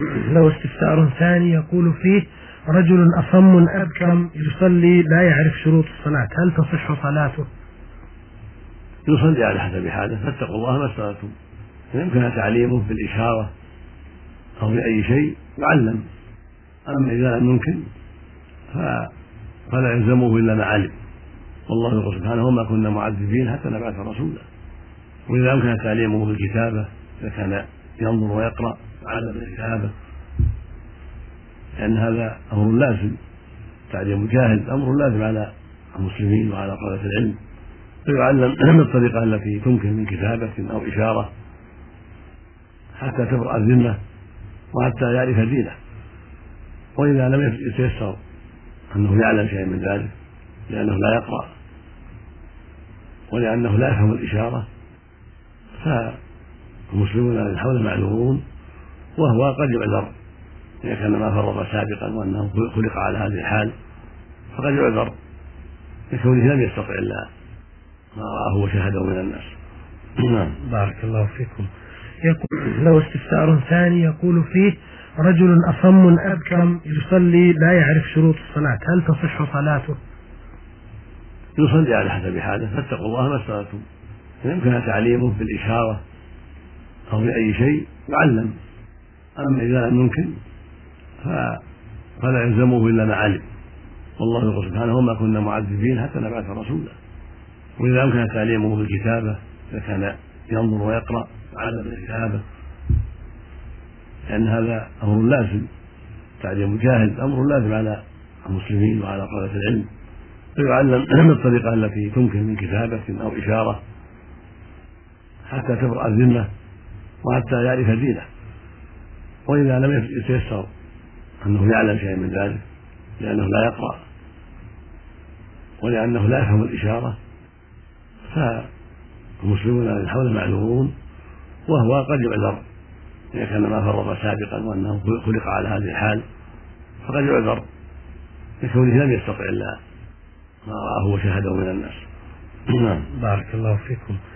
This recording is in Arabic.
له استفسار ثاني يقول فيه: رجل أصم أبكم يصلي لا يعرف شروط الصلاة، هل تصح صلاته؟ يصلي على حسب حاله، فاتقوا الله ما استطعتم. يمكن تعليمه بالإشارة أو بأي شيء يعلم. أما إذا لم يمكن فلا يلزمه إلا ما علم. والله يقول سبحانه: وما كنا معذبين حتى نبعث رسولا. وإذا أمكن تعليمه بالكتابة، إذا كان ينظر ويقرأ علم الكتابة، لأن هذا أمر لازم. تعليم الجاهل أمر لازم على المسلمين وعلى طلبة العلم، فيعلم بالطريقة التي تمكن من كتابة أو إشارة حتى تبرأ الذمة وحتى يعرف دينه. وإذا لم يتيسر أنه يعلم شيئا من ذلك لأنه لا يقرأ ولأنه لا يفهم الإشارة، فالمسلمون الذين حوله معذورون، وهو قد يعذر إذا كان ما فرط سابقا وأنه خلق على هذه الحال، فقد يعذر لكونه لم يستطع إلا ما رآه وشاهده من الناس. بارك الله فيكم. يقول له استفسار ثاني يقول فيه: رجل أصم أبكم يصلي لا يعرف شروط الصلاة، هل تصح صلاته؟ يصلي على حسب حاله، فاتقوا الله ما استطعتم. يمكن تعليمه بالإشارة أو بأي شيء يعلم. أما إذا لم يمكن فلا يلزمه إلا ما علم. والله يقول سبحانه: وما كنا معذبين حتى نبعث رسولا. وإذا أمكن تعليمه بالكتابة، إذا كان ينظر ويقرأ علم الكتابة، لأن هذا أمر لازم. تعليم الجاهل أمر لازم على المسلمين وعلى طلبة العلم، فيعلم بالطريقة التي تمكن من كتابة أو إشارة حتى تبرأ الذمة وحتى يعرف دينه. وإذا لم يتيسر أنه يعلم شيئا من ذلك لأنه لا يقرأ ولأنه لا يفهم الإشارة، فالمسلمون الذين حوله معذورون، وهو قد يعذر إذا كان ما فرط سابقا وأنه خلق على هذه الحال، فقد يعذر لكونه لم يستطع إلا ما رآه وشاهده من الناس. بارك الله فيكم.